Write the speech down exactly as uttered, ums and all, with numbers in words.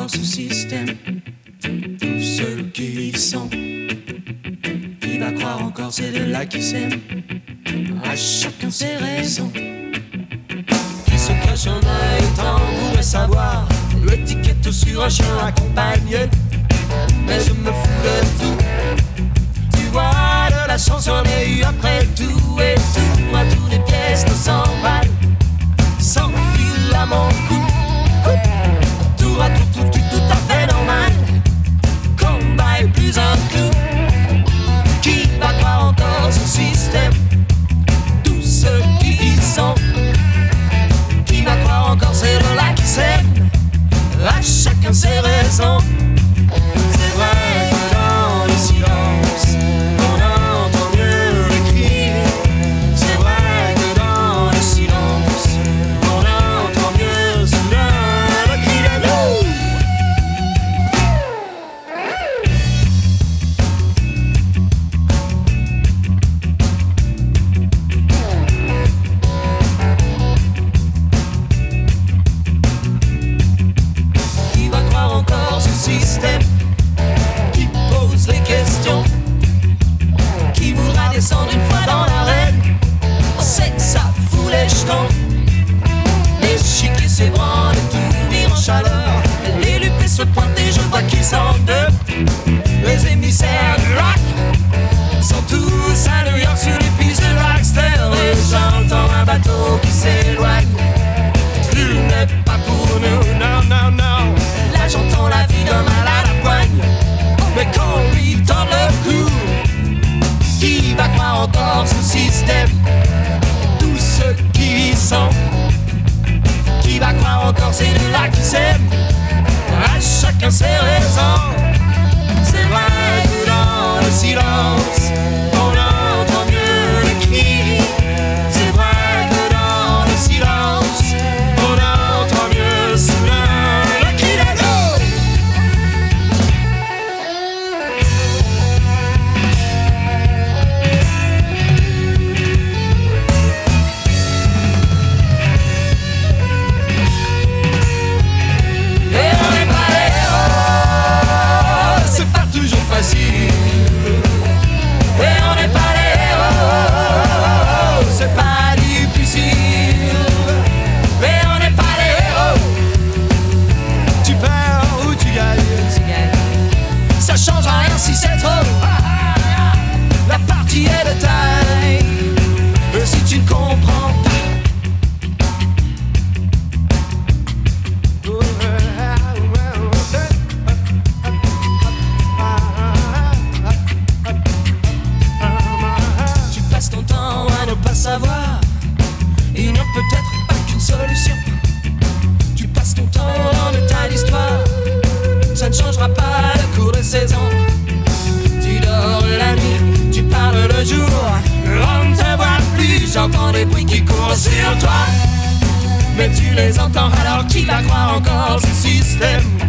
encore ce système? Tous ceux qui y sont, qui va croire encore ces deux-là qui s'aiment? À chacun ses raisons. Qui se cache un œil tant voudrait savoir l'étiquette sur un chien accompagné. Mais je me fous de tout. Tu vois, de la chance j'en ai eu après tout. Et tout, à toutes les pièces de cent balles, sans fil à mon cou. Tout à tout, tout, tout, tout à fait normal. Combat est plus un clou. Qui va croire encore ce système? Tous ceux qui y sont. Qui va croire encore ces gens-là qui s'aiment? À chacun ses raisons. C'est vrai que dans le silence on entend mieux les cris. C'est vrai que dans le silence on entend mieux soudain le cri de loup. Qui va croire encore ce système qui pose les questions, qui voudra descendre une fois dans l'arène? On sait que ça fout les jetons. L'échiquier s'ébranle et tout vire en chaleur. Les lupés se pointent et je vois qu'ils sont deux. Les émissaires du rock sont tous à New York sur les pistes de Rockstar. Et j'entends un bateau qui s'éloigne. Il n'est pas pour nous, non, non, non. Là j'entends la vie d'un malade à poigne. Mais qu'on lui tend le cou. Qui va croire encore ce système? Tous ceux qui y sont. Qui va croire encore ces deux-là qui s'aiment? À chacun ses raisons. C'est vrai que dans le silence on entend mieux les cris. C'est vrai que dans le silence on entend mieux soudain le cri de loup. Et on n'est pas les héros, c'est pas toujours facile. Et on n'est pas les héros, c'est pas difficile. Et on n'est pas les héros. Tu perds ou tu gagnes, ça change rien si c'est trop. La partie est de taille. Et si tu ne comprends pas, tu passes ton temps à ne pas savoir. Il n'y a peut-être pas qu'une solution. Tu passes ton temps dans de tas d'histoires. Ça ne changera pas le cours des saisons. Tu dors la nuit, tu parles le jour. On ne te voit plus, j'entends des bruits qui courent sur toi. Mais tu les entends, alors qui va croire encore ce système?